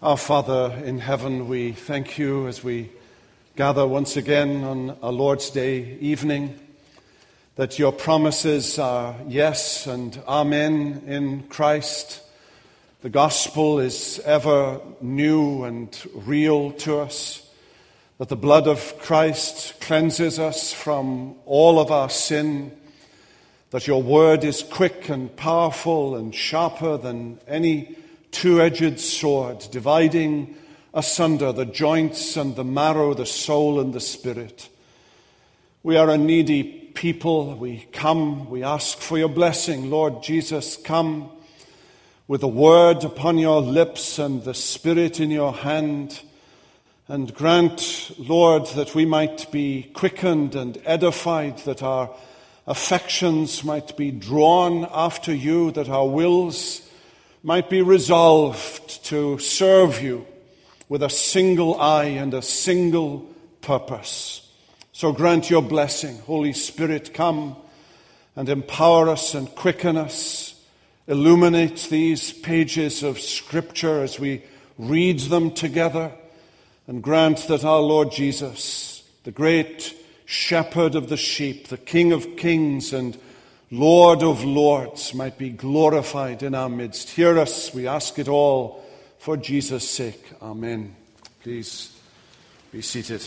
Our Father in heaven, we thank you as we gather once again on a Lord's Day evening, that your promises are yes and amen in Christ. The gospel is ever new and real to us, that the blood of Christ cleanses us from all of our sin, that your word is quick and powerful and sharper than any two-edged sword, dividing asunder the joints and the marrow, the soul and the spirit. We are a needy people. We come, we ask for your blessing. Lord Jesus, come with the word upon your lips and the Spirit in your hand, and grant, Lord, that we might be quickened and edified, that our affections might be drawn after you, that our wills might be resolved to serve you with a single eye and a single purpose. So grant your blessing. Holy Spirit, come and empower us and quicken us. Illuminate these pages of Scripture as we read them together, and grant that our Lord Jesus, the great Shepherd of the sheep, the King of kings and Lord of lords, might be glorified in our midst. Hear us, we ask it all for Jesus' sake. Amen. Please be seated.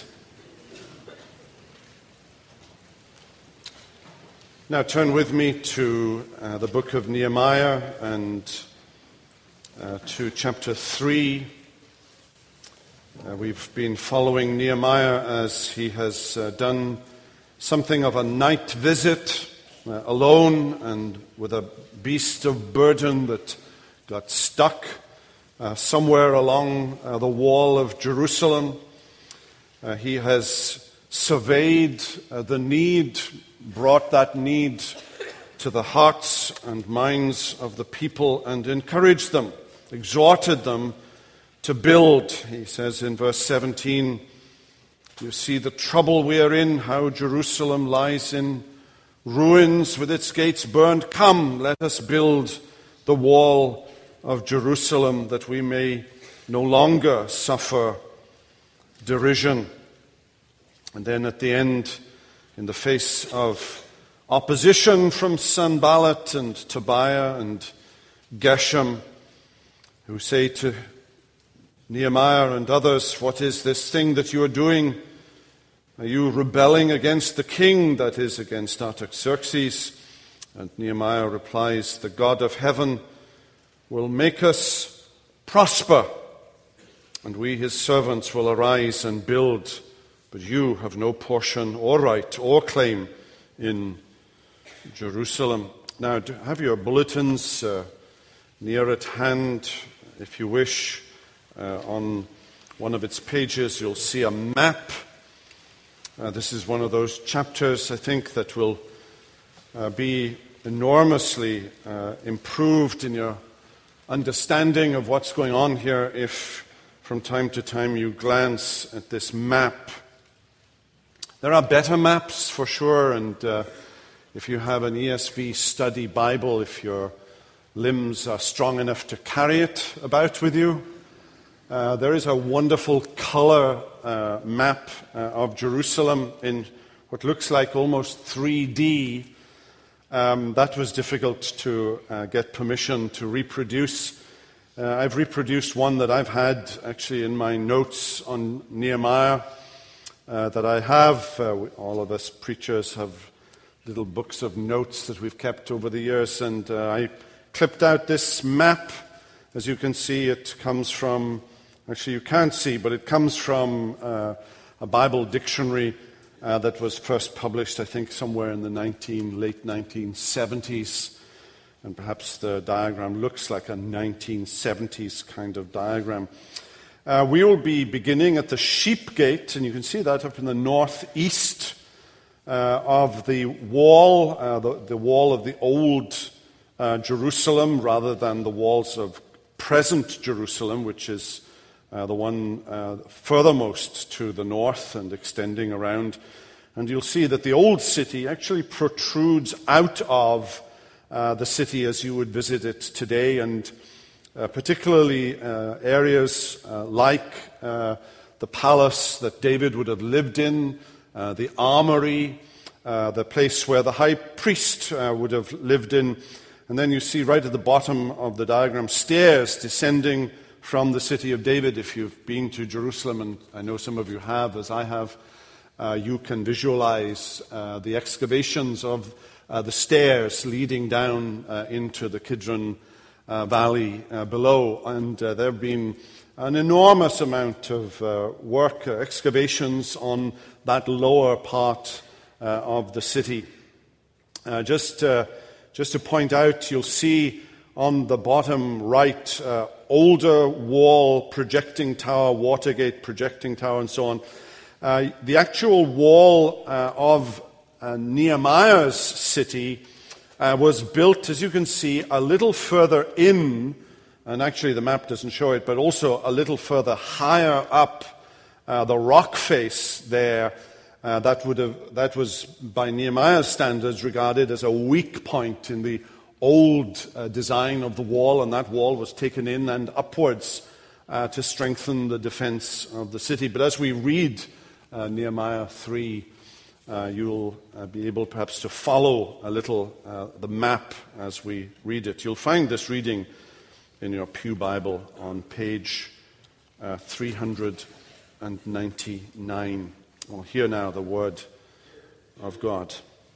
Now turn with me to the book of Nehemiah and to chapter 3. We've been following Nehemiah as he has done something of a night visit, alone and with a beast of burden that got stuck somewhere along the wall of Jerusalem. He has surveyed the need, brought that need to the hearts and minds of the people and encouraged them, exhorted them to build. He says in verse 17, you see the trouble we are in, how Jerusalem lies in ruins with its gates burned. Come, let us build the wall of Jerusalem that we may no longer suffer derision. And then at the end, in the face of opposition from Sanballat and Tobiah and Geshem, who say to Nehemiah and others, what is this thing that you are doing? Are you rebelling against the king, that is, against Artaxerxes? And Nehemiah replies, the God of heaven will make us prosper, and we, his servants, will arise and build, but you have no portion or right or claim in Jerusalem. Now, have your bulletins near at hand, if you wish. On one of its pages, you'll see a map. This is one of those chapters, I think, that will be enormously improved in your understanding of what's going on here if from time to time you glance at this map. There are better maps for sure, and if you have an ESV study Bible, if your limbs are strong enough to carry it about with you, there is a wonderful color map of Jerusalem in what looks like almost 3D. That was difficult to get permission to reproduce. I've reproduced one that I've had actually in my notes on Nehemiah that I have. All of us preachers have little books of notes that we've kept over the years, and I clipped out this map. As you can see, it comes from, actually you can't see, but it comes from a Bible dictionary that was first published, I think, somewhere in the late 1970s. And perhaps the diagram looks like a 1970s kind of diagram. We will be beginning at the Sheep Gate, and you can see that up in the northeast of the wall of the old Jerusalem, rather than the walls of present Jerusalem, which is the one furthermost to the north and extending around. And you'll see that the old city actually protrudes out of the city as you would visit it today. And particularly areas like the palace that David would have lived in, the armory, the place where the high priest would have lived in. And then you see right at the bottom of the diagram stairs descending from the city of David. If you've been to Jerusalem, and I know some of you have, as I have, you can visualize the excavations of the stairs leading down into the Kidron Valley below. And there have been an enormous amount of work, excavations on that lower part of the city. Just to point out, you'll see on the bottom right, older wall, projecting tower, Watergate projecting tower, and so on. The actual wall of Nehemiah's city was built, as you can see, a little further in, and actually the map doesn't show it, but also a little further higher up the rock face there. That was, by Nehemiah's standards, regarded as a weak point in the old design of the wall, and that wall was taken in and upwards to strengthen the defense of the city. But as we read Nehemiah 3, you'll be able perhaps to follow a little the map as we read it. You'll find this reading in your Pew Bible on page 399. Well, hear now the word of God.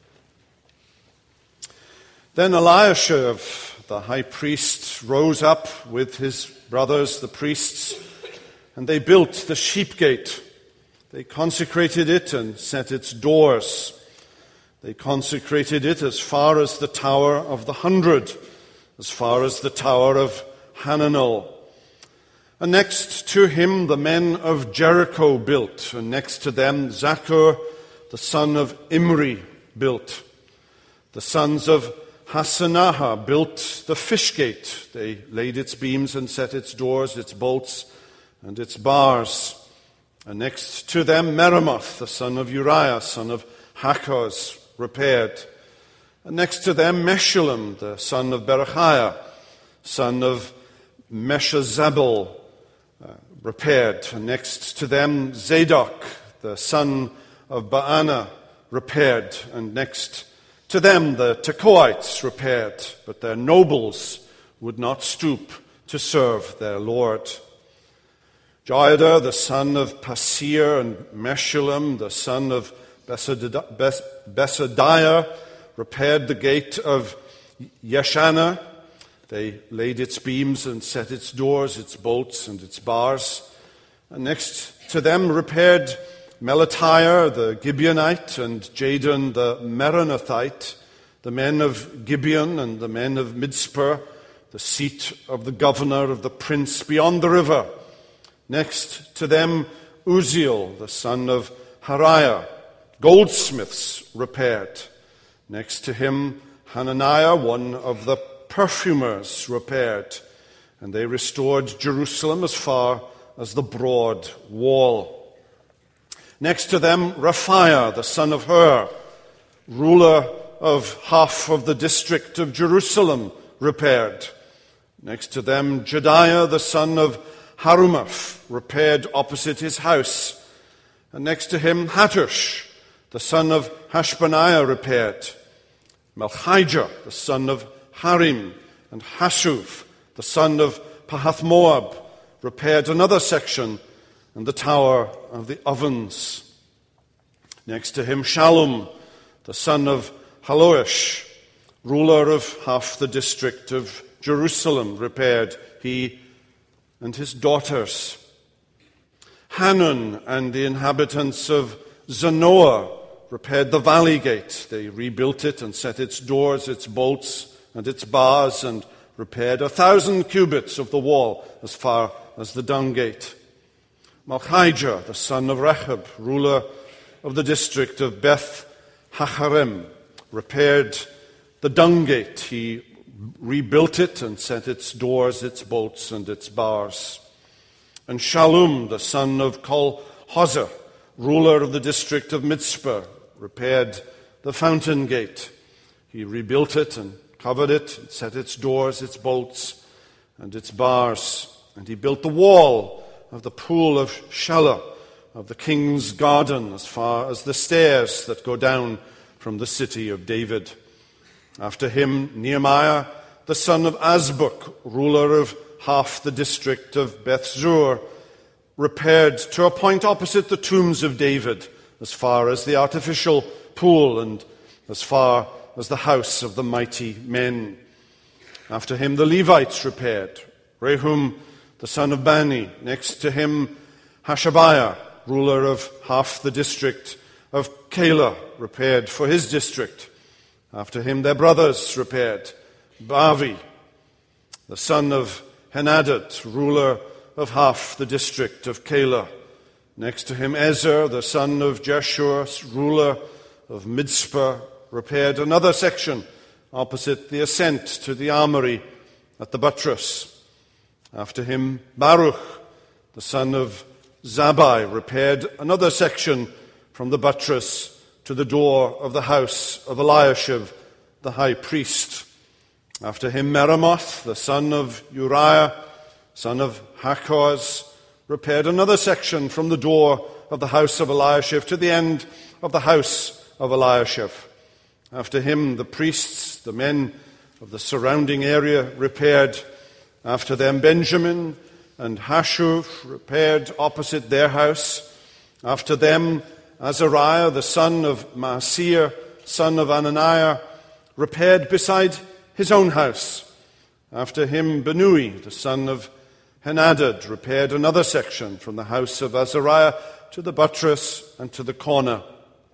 Then Eliashib, the high priest, rose up with his brothers, the priests, and they built the sheep gate. They consecrated it and set its doors. They consecrated it as far as the Tower of the 100, as far as the Tower of Hananel. And next to him the men of Jericho built, and next to them Zaccur, the son of Imri, built. The sons of Hasanah built the fish gate. They laid its beams and set its doors, its bolts, and its bars. And next to them Meremoth, the son of Uriah, son of Hakkoz, repaired. And next to them Meshullam, the son of Berechiah, son of Meshezabel, repaired. And next to them Zadok, the son of Baana, repaired. And next to them the Tekoites repaired, but their nobles would not stoop to serve their Lord. Joiada, the son of Pasir, and Meshullam, the son of Besadiah, repaired the gate of Yeshanah. They laid its beams and set its doors, its bolts, and its bars. And next to them repaired Melatiah, the Gibeonite, and Jadon, the Meronothite, the men of Gibeon and the men of Mizpah, the seat of the governor of the prince beyond the river. Next to them Uzziel, the son of Hariah, goldsmiths repaired. Next to him Hananiah, one of the perfumers, repaired. And they restored Jerusalem as far as the broad wall. Next to them Raphiah, the son of Hur, ruler of half of the district of Jerusalem, repaired. Next to them Jediah, the son of Harumaph, repaired opposite his house. And next to him Hattush, the son of Hashbaniah, repaired. Malchijah, the son of Harim, and Hashuf, the son of Pahath-Moab, repaired another section, and the Tower of the Ovens. Next to him Shallum, the son of Haloish, ruler of half the district of Jerusalem, repaired, he and his daughters. Hanun and the inhabitants of Zanoah repaired the valley gate. They rebuilt it and set its doors, its bolts, and its bars, and repaired 1,000 cubits of the wall as far as the dung gate. Malchijah, the son of Rechab, ruler of the district of Beth Hacharem, repaired the dung gate. He rebuilt it and set its doors, its bolts, and its bars. And Shallum, the son of Kol-Hozeh, ruler of the district of Mizpah, repaired the fountain gate. He rebuilt it and covered it, and set its doors, its bolts, and its bars. And he built the wall of the pool of Shiloh, of the king's garden, as far as the stairs that go down from the city of David. After him, Nehemiah, the son of Azbuk, ruler of half the district of Bethzur, repaired to a point opposite the tombs of David, as far as the artificial pool and as far as the house of the mighty men. After him, the Levites repaired. Rehum, the son of Bani. Next to him, Hashabiah, ruler of half the district of Keilah, repaired for his district. After him, their brothers repaired. Bavi, the son of Henadad, ruler of half the district of Keilah. Next to him, Ezer, the son of Jeshua, ruler of Mizpah, repaired another section opposite the ascent to the armory at the buttress. After him, Baruch, the son of Zabbai, repaired another section from the buttress to the door of the house of Eliashib, the high priest. After him, Meremoth, the son of Uriah, son of Hakkoz, repaired another section from the door of the house of Eliashib to the end of the house of Eliashib. After him, the priests, the men of the surrounding area, repaired. After them, Benjamin and Hashuv repaired opposite their house. After them, Azariah, the son of Maaseiah, son of Ananiah, repaired beside his own house. After him, Benui, the son of Henadad, repaired another section from the house of Azariah to the buttress and to the corner.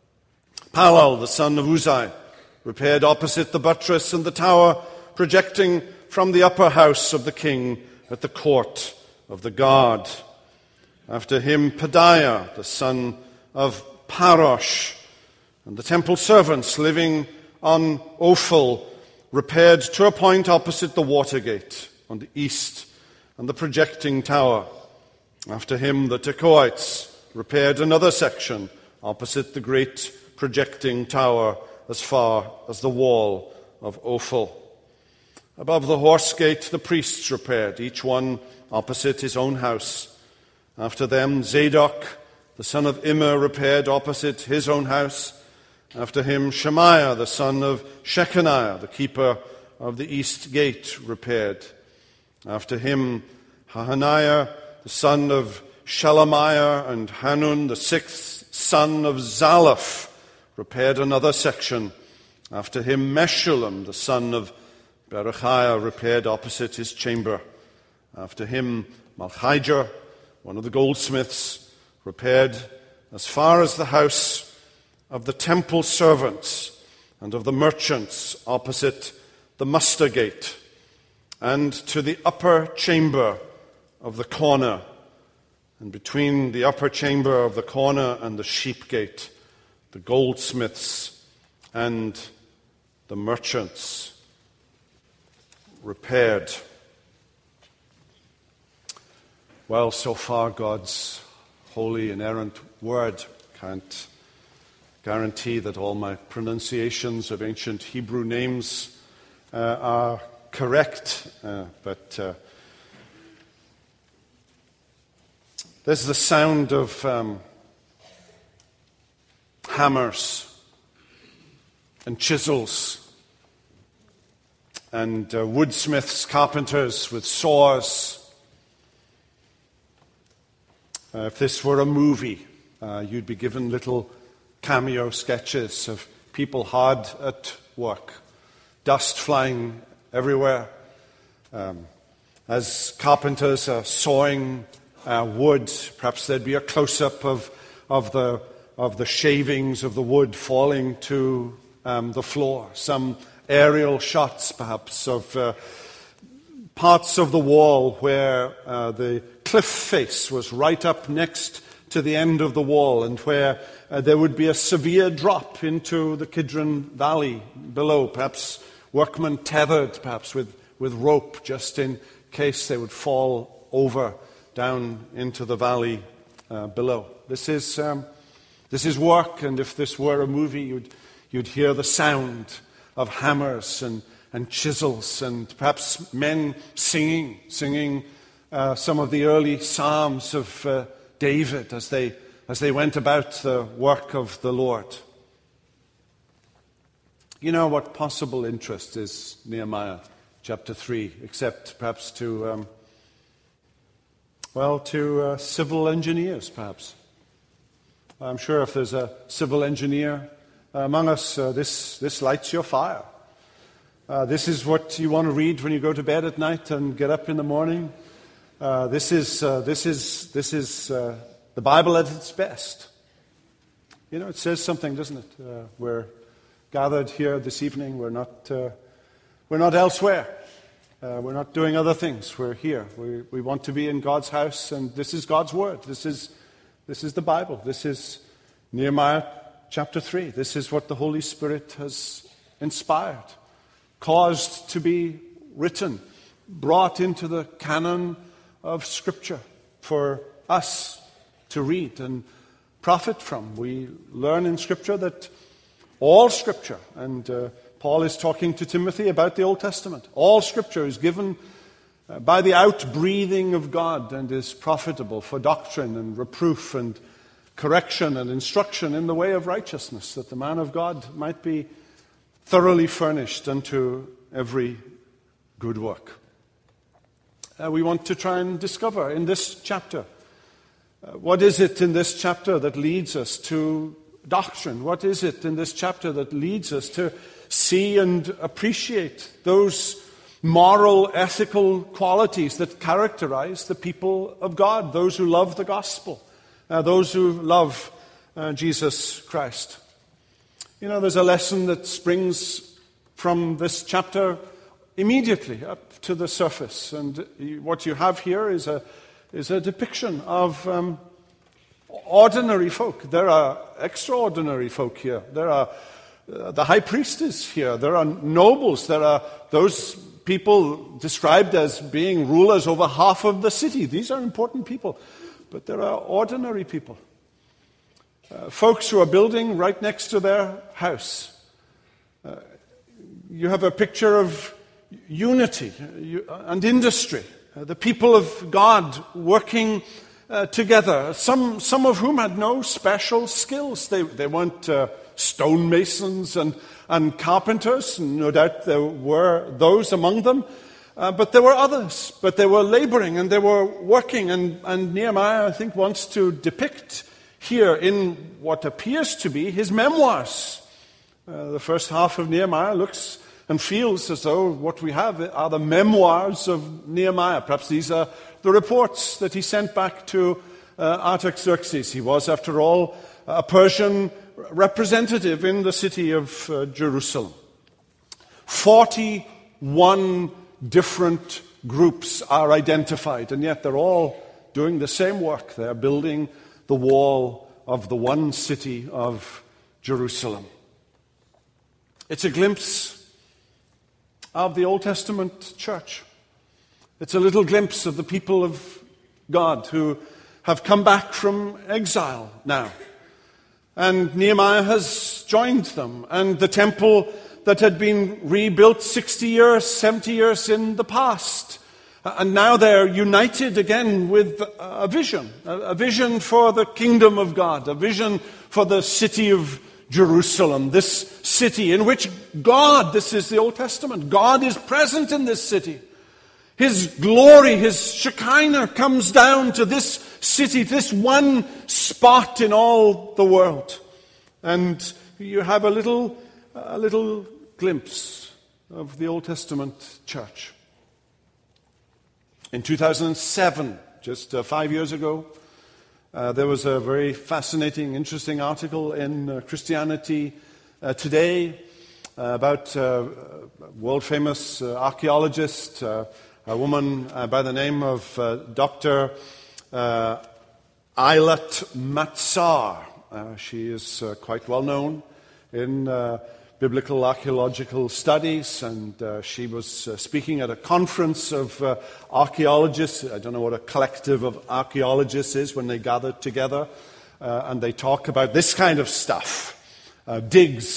Palal, the son of Uzai, repaired opposite the buttress and the tower projecting from the upper house of the king at the court of the guard. After him, Pedaiah, the son of Parosh, and the temple servants living on Ophel repaired to a point opposite the water gate on the east and the projecting tower. After him, the Tekoites repaired another section opposite the great projecting tower as far as the wall of Ophel. Above the horse gate, the priests repaired, each one opposite his own house. After them, Zadok, the son of Immer, repaired opposite his own house. After him, Shemaiah, the son of Shechaniah, the keeper of the east gate, repaired. After him, Hananiah, the son of Shelemiah, and Hanun, the sixth son of Zalaph, repaired another section. After him, Meshullam, the son of Berechiah, repaired opposite his chamber. After him, Malchijah, one of the goldsmiths, repaired as far as the house of the temple servants and of the merchants opposite the muster gate, and to the upper chamber of the corner, and between the upper chamber of the corner and the sheep gate, the goldsmiths and the merchants repaired. Well, so far God's holy, inerrant word. Can't guarantee that all my pronunciations of ancient Hebrew names are correct, but there's the sound of hammers and chisels and woodsmiths, carpenters with saws. If this were a movie, you'd be given little cameo sketches of people hard at work, dust flying everywhere. As carpenters are sawing wood, perhaps there'd be a close-up of the shavings of the wood falling to the floor. Some aerial shots, perhaps, of parts of the wall where the cliff face was right up next to the end of the wall, and where there would be a severe drop into the Kidron Valley below, perhaps workmen tethered, perhaps with rope, just in case they would fall over down into the valley below. This is work, and if this were a movie, you'd hear the sound of hammers and and chisels, and perhaps men singing some of the early psalms of David as they went about the work of the Lord. You know what possible interest is Nehemiah chapter 3, except perhaps to civil engineers, perhaps. I'm sure if there's a civil engineer among us, this lights your fire. This is what you want to read when you go to bed at night and get up in the morning. This is the Bible at its best. You know, it says something, doesn't it? We're gathered here this evening. We're not elsewhere. We're not doing other things. We're here. We want to be in God's house, and this is God's word. This is the Bible. This is Nehemiah chapter 3. This is what the Holy Spirit has inspired, caused to be written, brought into the canon of Scripture for us to read and profit from. We learn in Scripture that all Scripture, and Paul is talking to Timothy about the Old Testament, all Scripture is given by the outbreathing of God and is profitable for doctrine and reproof and correction and instruction in the way of righteousness, that the man of God might be thoroughly furnished unto every good work. We want to try and discover in this chapter, what is it in this chapter that leads us to doctrine? What is it in this chapter that leads us to see and appreciate those moral, ethical qualities that characterize the people of God, those who love the gospel, those who love Jesus Christ? You know, there's a lesson that springs from this chapter immediately up to the surface. And what you have here is a depiction of ordinary folk. There are extraordinary folk here. There are the high priest is here. There are nobles. There are those people described as being rulers over half of the city. These are important people. But there are ordinary people. Folks who are building right next to their house. You have a picture of unity and industry. The people of God working together, some of whom had no special skills. They weren't stonemasons and carpenters, and no doubt there were those among them. But there were others. But they were laboring and they were working. And Nehemiah, I think, wants to depict here in what appears to be his memoirs. The first half of Nehemiah looks and feels as though what we have are the memoirs of Nehemiah. Perhaps these are the reports that he sent back to Artaxerxes. He was, after all, a Persian representative in the city of Jerusalem. 41 different groups are identified, and yet they're all doing the same work. They're building the wall of the one city of Jerusalem. It's a glimpse of the Old Testament church. It's a little glimpse of the people of God who have come back from exile now. And Nehemiah has joined them. And the temple that had been rebuilt 60 years, 70 years in the past. And now they're united again with a vision for the kingdom of God, a vision for the city of Jerusalem, this city in which God, this is the Old Testament, God is present in this city. His glory, His Shekinah comes down to this city, this one spot in all the world. And you have a little glimpse of the Old Testament church. In 2007, just 5 years ago, there was a very fascinating, interesting article in Christianity Today about a world-famous archaeologist, a woman by the name of Dr. Eilat Matsar. She is quite well known in biblical archaeological studies, and she was speaking at a conference of archaeologists. I don't know what a collective of archaeologists is when they gather together, and they talk about this kind of stuff, digs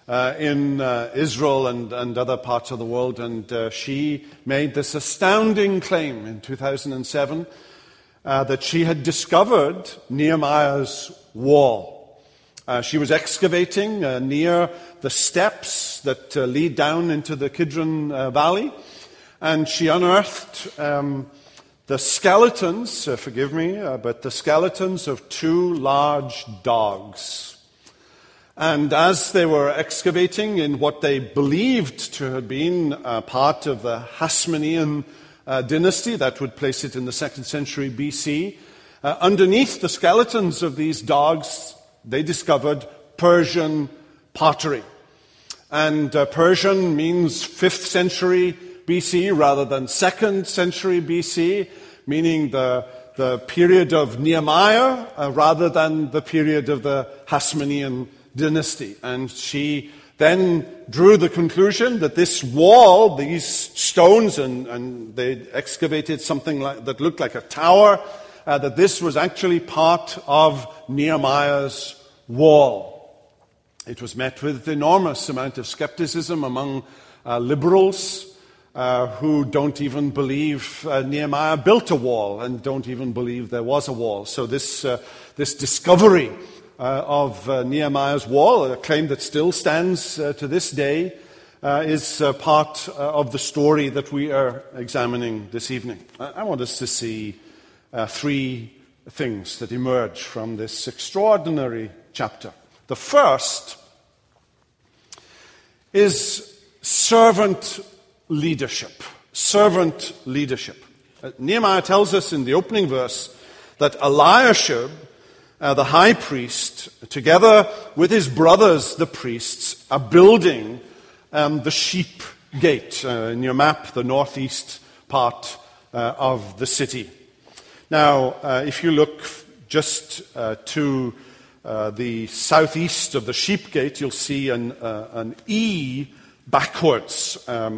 in Israel and other parts of the world, and she made this astounding claim in 2007 that she had discovered Nehemiah's wall. She was excavating near the steps that lead down into the Kidron Valley, and she unearthed the skeletons, forgive me, but the skeletons of 2 large dogs. And as they were excavating in what they believed to have been part of the Hasmonean dynasty, that would place it in the 2nd century BC, underneath the skeletons of these dogs, they discovered Persian pottery. And Persian means 5th century BC rather than 2nd century BC, meaning the period of Nehemiah rather than the period of the Hasmonean dynasty. And she then drew the conclusion that this wall, these stones, and they excavated something that looked like a tower, that this was actually part of Nehemiah's wall. It was met with enormous amount of skepticism among liberals who don't even believe Nehemiah built a wall and don't even believe there was a wall. So this discovery of Nehemiah's wall, a claim that still stands to this day, is part of the story that we are examining this evening. I want us to see 3 things that emerge from this extraordinary chapter. The first is servant leadership. Servant leadership. Nehemiah tells us in the opening verse that Eliashib, the high priest, together with his brothers, the priests, are building the sheep gate. In your map, the northeast part of the city. Now, if you look just to the southeast of the sheep gate, you'll see an E backwards.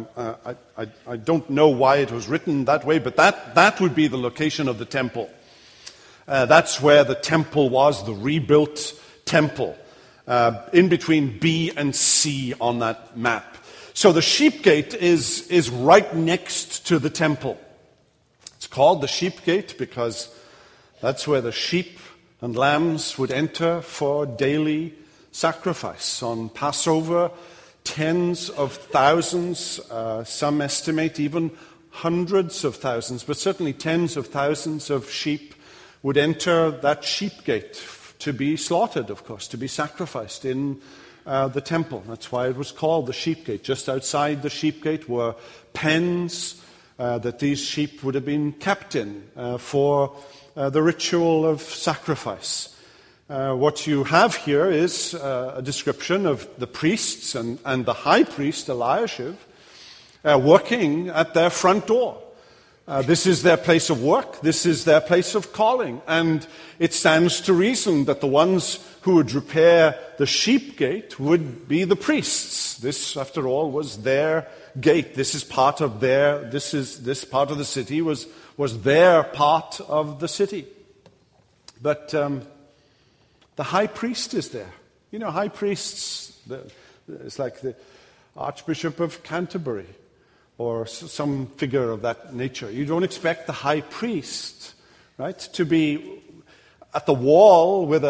I don't know why it was written that way, but that would be the location of the temple. That's where the temple was, the rebuilt temple, in between B and C on that map. So the sheep gate is right next to the temple. It's called the sheep gate because that's where the sheep and lambs would enter for daily sacrifice. On Passover, tens of thousands, some estimate even hundreds of thousands, but certainly tens of thousands of sheep would enter that sheep gate to be slaughtered, of course, to be sacrificed in the temple. That's why it was called the sheep gate. Just outside the sheep gate were pens that these sheep would have been kept in for the ritual of sacrifice. What you have here is a description of the priests and the high priest, Eliashib, working at their front door. This is their place of work. This is their place of calling. And it stands to reason that the ones who would repair the sheep gate would be the priests. This, after all, was their gate. This part of the city was their part of the city. But the high priest is there. You know, high priests, it's like the Archbishop of Canterbury, or some figure of that nature. You don't expect the high priest, right, to be at the wall with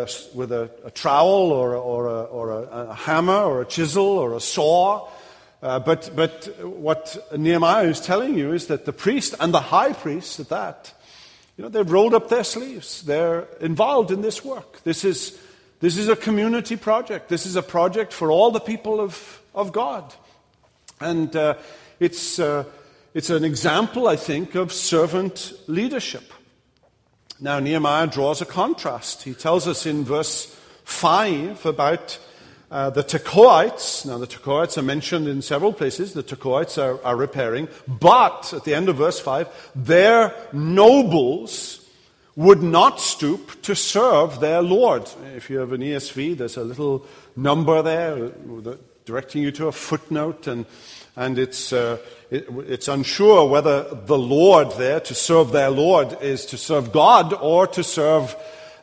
a trowel or a hammer or a chisel or a saw. But what Nehemiah is telling you is that the priest and the high priest at that, they've rolled up their sleeves. They're involved in this work. This is a community project. This is a project for all the people of God. And it's an example, I think, of servant leadership. Now, Nehemiah draws a contrast. He tells us in verse 5 about the Tekoites. Now, the Tekoites are mentioned in several places. The Tekoites are repairing. But, at the end of verse 5, their nobles would not stoop to serve their Lord. If you have an ESV, there's a little number there directing you to a footnote, and it's unsure whether the Lord there, to serve their Lord, is to serve God or to serve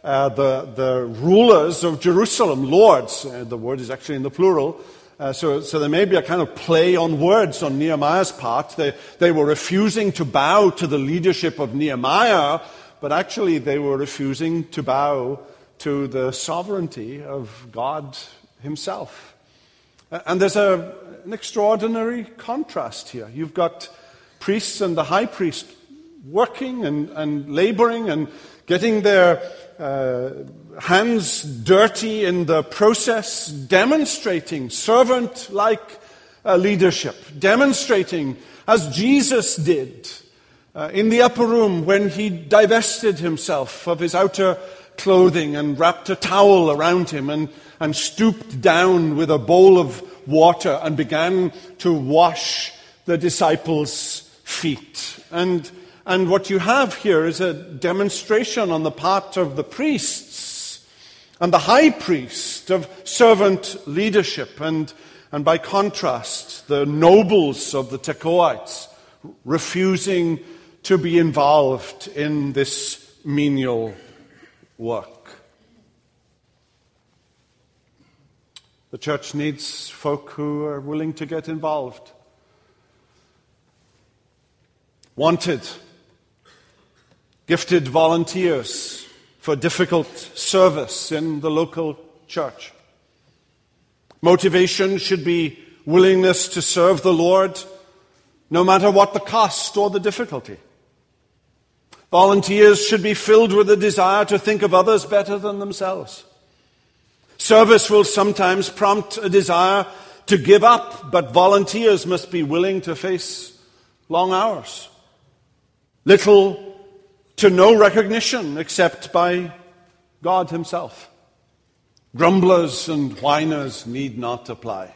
the rulers of Jerusalem, lords. The word is actually in the plural. So there may be a kind of play on words on Nehemiah's part. They were refusing to bow to the leadership of Nehemiah, but actually they were refusing to bow to the sovereignty of God himself. And there's an extraordinary contrast here. You've got priests and the high priest working and laboring and getting their hands dirty in the process, demonstrating servant-like leadership, demonstrating as Jesus did in the upper room when he divested himself of his outer clothing and wrapped a towel around him and stooped down with a bowl of water and began to wash the disciples' feet. And what you have here is a demonstration on the part of the priests and the high priest of servant leadership, and by contrast, the nobles of the Tekoites refusing to be involved in this menial work. The church needs folk who are willing to get involved. Wanted, gifted volunteers for difficult service in the local church. Motivation should be willingness to serve the Lord no matter what the cost or the difficulty. Volunteers should be filled with a desire to think of others better than themselves. Service will sometimes prompt a desire to give up, but volunteers must be willing to face long hours. Little to no recognition except by God himself. Grumblers and whiners need not apply.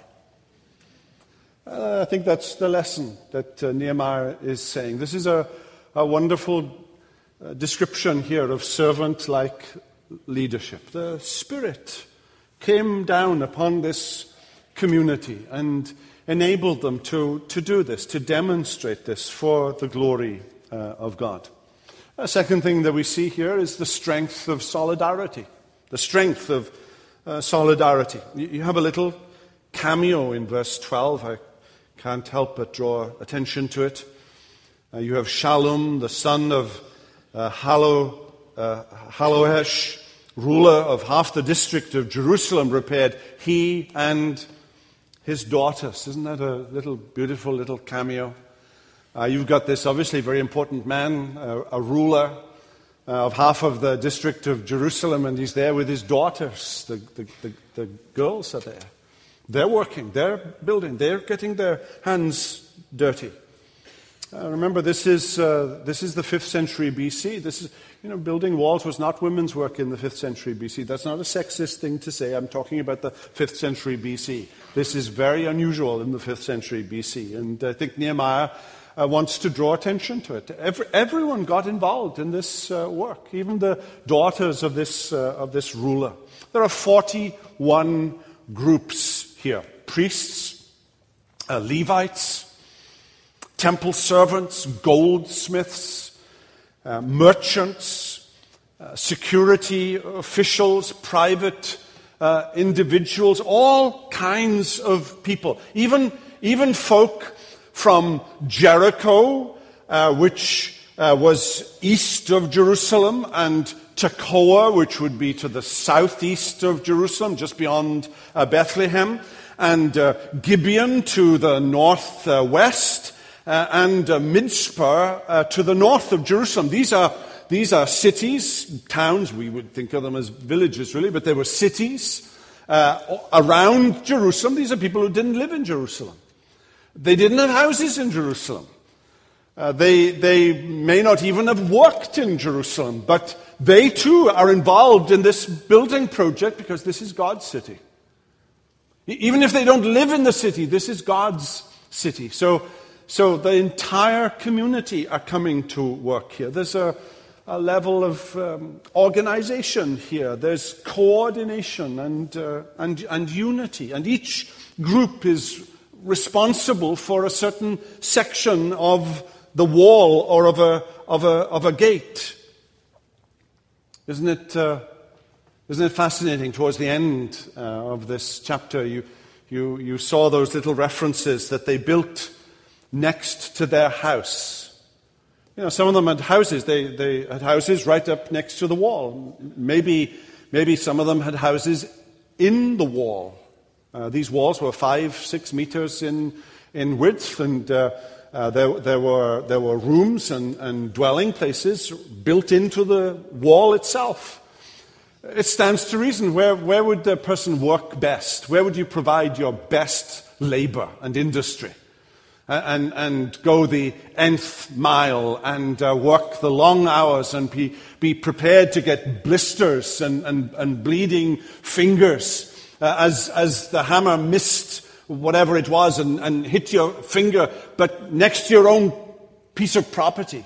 I think that's the lesson that Nehemiah is saying. This is a wonderful description here of servant-like leadership. The Spirit came down upon this community and enabled them to do this, to demonstrate this for the glory of God. A second thing that we see here is the strength of solidarity. The strength of solidarity. You have a little cameo in verse 12. I can't help but draw attention to it. You have Shallum, the son of Halohesh, ruler of half the district of Jerusalem, repaired, he and his daughters. Isn't that a beautiful little cameo? You've got this obviously very important man, a ruler of half of the district of Jerusalem, and he's there with his daughters. The girls are there. They're working, they're building, they're getting their hands dirty. Remember, this is the 5th century BC. This is, building walls was not women's work in the 5th century BC. That's not a sexist thing to say. I'm talking about the 5th century BC. This is very unusual in the 5th century BC, and I think Nehemiah wants to draw attention to it. Everyone got involved in this work, even the daughters of this ruler. There are 41 groups here: priests, Levites, temple servants, goldsmiths, merchants, security officials, private individuals, all kinds of people. Even folk from Jericho, which was east of Jerusalem, and Tekoa, which would be to the southeast of Jerusalem, just beyond Bethlehem, and Gibeon to the northwest, and Mizpah to the north of Jerusalem. These are cities, towns. We would think of them as villages, really, but they were cities around Jerusalem. These are people who didn't live in Jerusalem. They didn't have houses in Jerusalem. They may not even have worked in Jerusalem, but they too are involved in this building project because this is God's city. Even if they don't live in the city, this is God's city. So the entire community are coming to work here. There's a level of organization here. There's coordination and unity. And each group is responsible for a certain section of the wall or of a gate. Isn't it Isn't it fascinating? Towards the end of this chapter, you saw those little references that they built next to their house. You know, some of them had houses. They had houses right up next to the wall. Maybe some of them had houses in the wall. These walls were 5-6 meters in width, and there were rooms and dwelling places built into the wall itself. It stands to reason. Where would the person work best? Where would you provide your best labor and industry? And go the nth mile and work the long hours and be prepared to get blisters and bleeding fingers as the hammer missed whatever it was and hit your finger, but next to your own piece of property.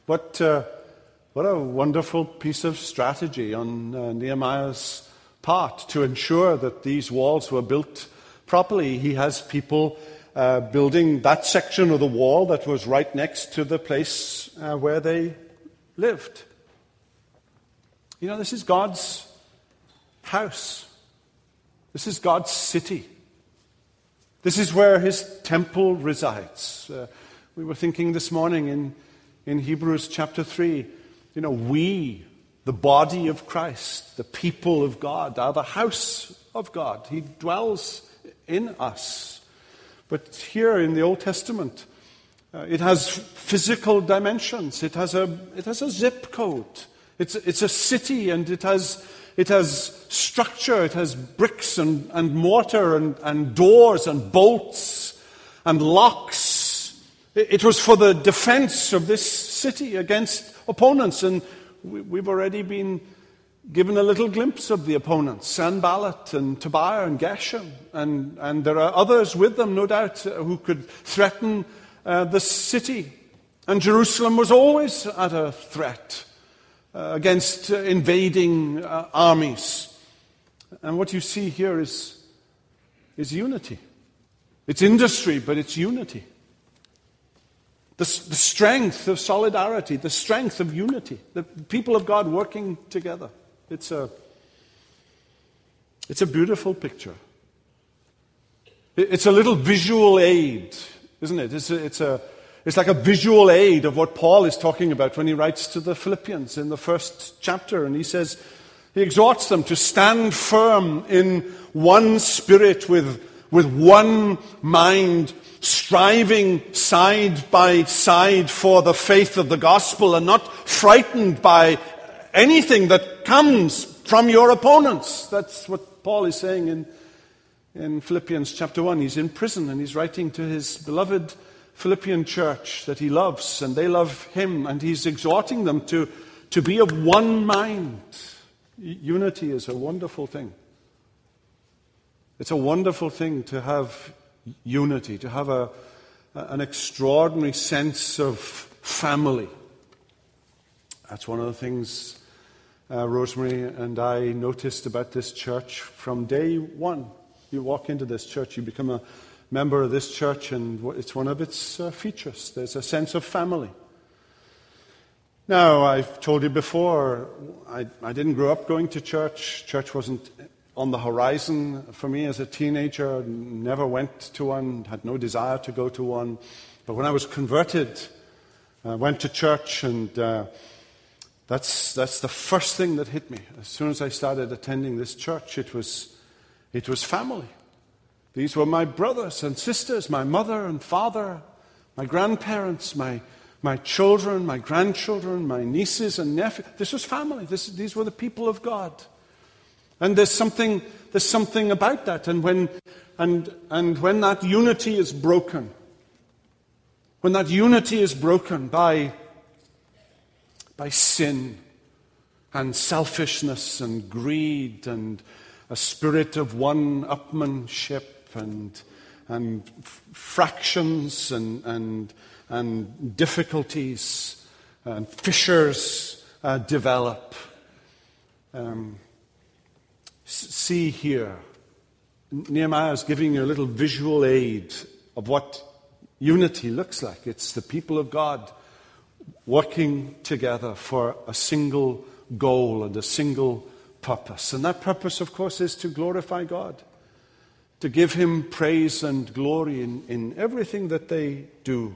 What a wonderful piece of strategy on Nehemiah's part to ensure that these walls were built properly. He has people building that section of the wall that was right next to the place where they lived. You know, this is God's house. This is God's city. This is where his temple resides. We were thinking this morning in Hebrews chapter 3, you know, we, the body of Christ, the people of God, are the house of God. He dwells in us. But here in the Old Testament, it has physical dimensions. It has a zip code. It's a city, and it has structure. It has bricks and mortar and doors and bolts and locks. It was for the defense of this city against opponents, and we've already been given a little glimpse of the opponents, Sanballat and Tobiah and Geshem, and there are others with them, no doubt, who could threaten the city. And Jerusalem was always at a threat against invading armies. And what you see here is unity. It's industry, but it's unity. The strength of solidarity, the strength of unity, the people of God working together. It's a beautiful picture. It's a little visual aid, isn't it? It's like a visual aid of what Paul is talking about when he writes to the Philippians in the first chapter. And he exhorts them to stand firm in one spirit with one mind, striving side by side for the faith of the gospel, and not frightened by anything that comes from your opponents. That's what Paul is saying in Philippians chapter 1. He's in prison and he's writing to his beloved Philippian church that he loves, and they love him, and he's exhorting them to be of one mind. Unity is a wonderful thing. It's a wonderful thing to have unity, to have an extraordinary sense of family. That's one of the things Rosemary and I noticed about this church from day one. You walk into this church, you become a member of this church, and it's one of its features. There's a sense of family. Now, I've told you before, I didn't grow up going to church. Church wasn't on the horizon for me as a teenager. Never went to one, had no desire to go to one. But when I was converted, I went to church, and that's the first thing that hit me. As soon as I started attending this church, it was family. These were my brothers and sisters, my mother and father, my grandparents, my children, my grandchildren, my nieces and nephews. This was family. These were the people of God. And there's something about that. And when that unity is broken, by sin and selfishness and greed and a spirit of one-upmanship and fractions and difficulties and fissures develop. See here, Nehemiah is giving you a little visual aid of what unity looks like. It's the people of God working together for a single goal and a single purpose. And that purpose, of course, is to glorify God, to give him praise and glory in everything that they do.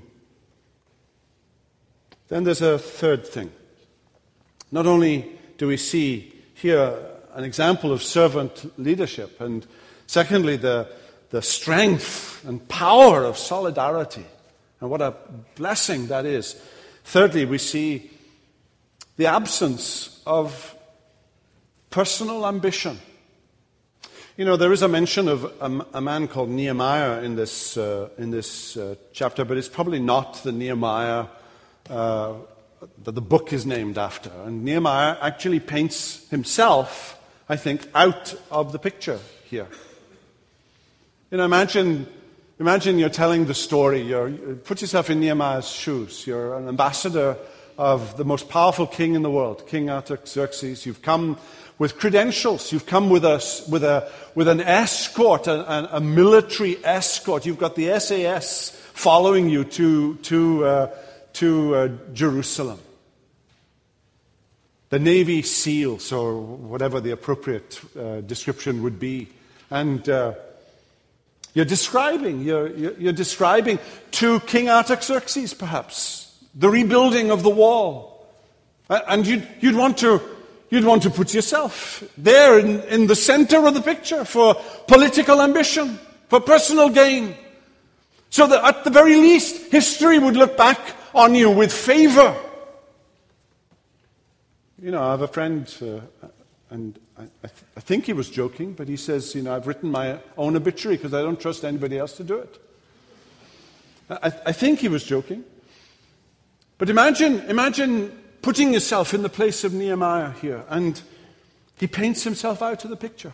Then there's a third thing. Not only do we see here an example of servant leadership, and secondly, the strength and power of solidarity, and what a blessing that is. Thirdly, we see the absence of personal ambition. You know, there is a mention of a man called Nehemiah in this chapter, but it's probably not the Nehemiah that the book is named after. And Nehemiah actually paints himself, I think, out of the picture here. You know, imagine you're telling the story. Put yourself in Nehemiah's shoes. You're an ambassador of the most powerful king in the world, King Artaxerxes. You've come with credentials. You've come with an escort, a military escort. You've got the SAS following you to Jerusalem. The Navy SEALs, or whatever the appropriate description would be, and you're describing to King Artaxerxes, perhaps, the rebuilding of the wall, and you'd want to put yourself there in the center of the picture for political ambition, for personal gain, so that at the very least history would look back on you with favor. You know, I have a friend, and I think he was joking, but he says, you know, I've written my own obituary because I don't trust anybody else to do it. I think he was joking. But imagine putting yourself in the place of Nehemiah here, and he paints himself out of the picture.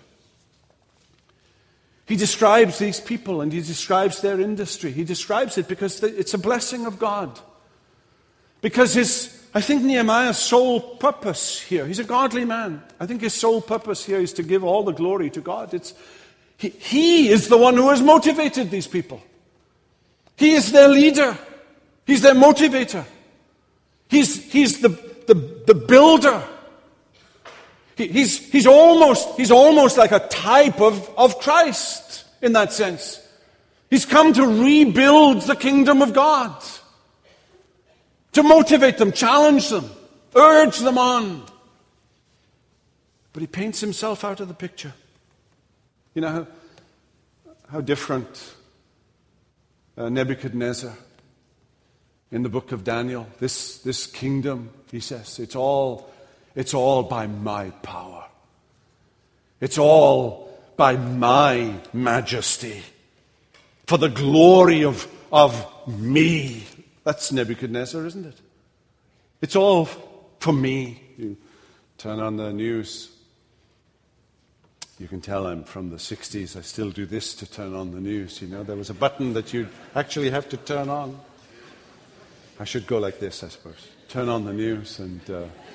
He describes these people, and he describes their industry. He describes it because it's a blessing of God. Because I think Nehemiah's sole purpose here, he's a godly man. I think his sole purpose here is to give all the glory to God. He is the one who has motivated these people. He is their leader. He's their motivator. He's the builder. He's almost like a type of Christ in that sense. He's come to rebuild the kingdom of God, to motivate them, challenge them, urge them on. But he paints himself out of the picture. You know how different Nebuchadnezzar in the book of Daniel. This kingdom, he says, it's all by my power. It's all by my majesty, for the glory of me. That's Nebuchadnezzar, isn't it? It's all for me. You turn on the news. You can tell I'm from the 60s. I still do this to turn on the news. You know, there was a button that you'd actually have to turn on. I should go like this, I suppose. Turn on the news and...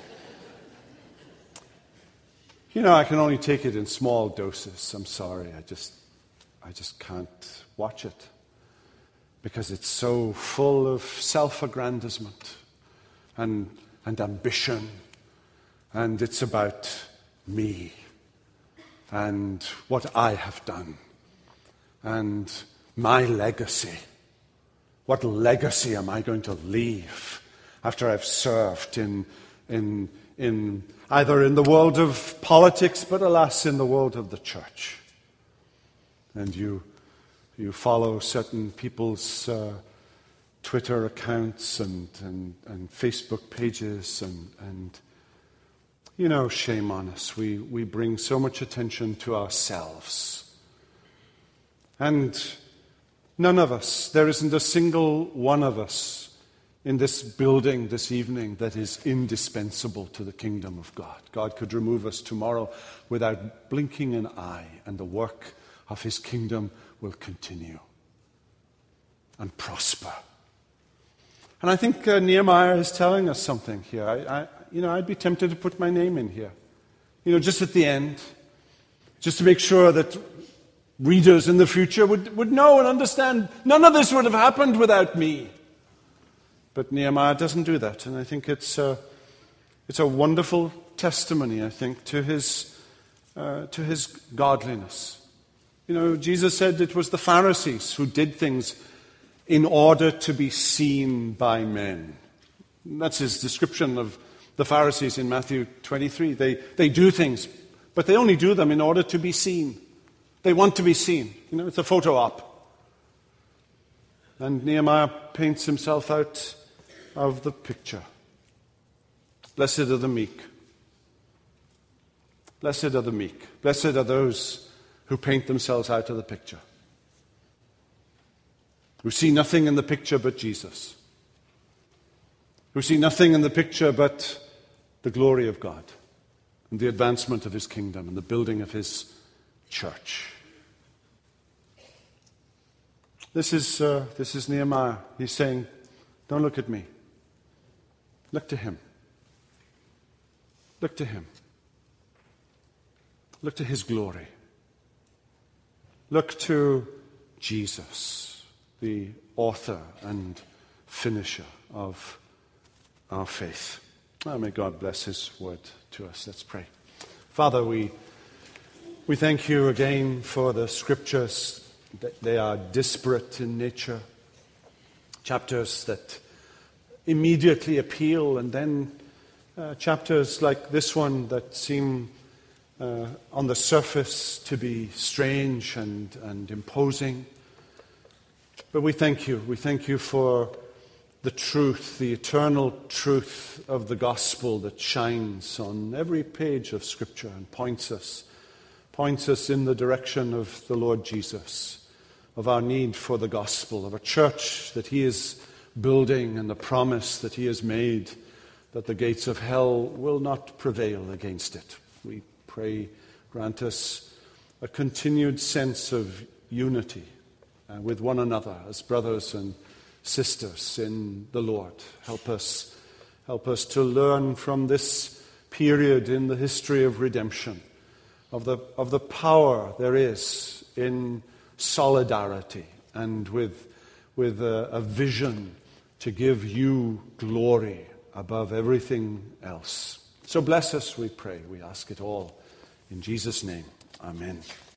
You know, I can only take it in small doses. I'm sorry. I just can't watch it. Because it's so full of self-aggrandizement and ambition. And it's about me and what I have done and my legacy. What legacy am I going to leave after I've served in either in the world of politics, but alas, in the world of the church? And you follow certain people's Twitter accounts and Facebook pages, and you know, shame on us. We bring so much attention to ourselves. And none of us, there isn't a single one of us in this building this evening that is indispensable to the kingdom of God. God could remove us tomorrow without blinking an eye, and the work of his kingdom will continue and prosper. And I think Nehemiah is telling us something here. I'd be tempted to put my name in here. You know, just at the end, just to make sure that readers in the future would know and understand none of this would have happened without me. But Nehemiah doesn't do that, and I think it's a wonderful testimony, I think, to his to his godliness. You know, Jesus said it was the Pharisees who did things in order to be seen by men. That's his description of the Pharisees in Matthew 23. They do things, but they only do them in order to be seen. They want to be seen. You know, it's a photo op. And Nehemiah paints himself out of the picture. Blessed are the meek. Blessed are the meek. Blessed are those who paint themselves out of the picture, who see nothing in the picture but Jesus, who see nothing in the picture but the glory of God and the advancement of his kingdom and the building of his church. This is Nehemiah. He's saying, don't look at me. Look to him. Look to him. Look to his glory. Look to Jesus, the author and finisher of our faith. Oh, may God bless his word to us. Let's pray. Father, we thank you again for the scriptures. They are disparate in nature. Chapters that immediately appeal, and then chapters like this one that seem on the surface to be strange and imposing. But we thank you. We thank you for the truth, the eternal truth of the gospel that shines on every page of Scripture and points us in the direction of the Lord Jesus, of our need for the gospel, of a church that he is building and the promise that he has made that the gates of hell will not prevail against it. We pray, grant us a continued sense of unity with one another as brothers and sisters in the Lord. Help us to learn from this period in the history of redemption of the power there is in solidarity and with a vision to give you glory above everything else. So bless us, we pray. We ask it all in Jesus' name. Amen.